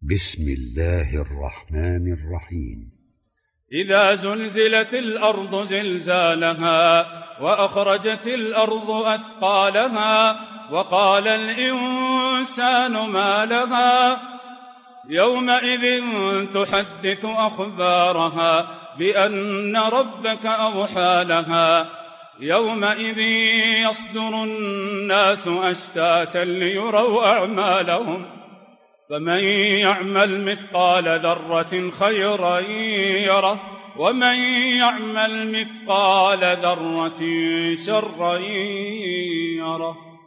بسم الله الرحمن الرحيم. إذا زلزلت الأرض زلزالها وأخرجت الأرض أثقالها وقال الإنسان ما لها يومئذ تحدث أخبارها بأن ربك أوحى لها يومئذ يصدر الناس أشتاتا ليروا أعمالهم فمن يعمل مثقال ذرة خيرا يره ومن يعمل مثقال ذرة شرا يره.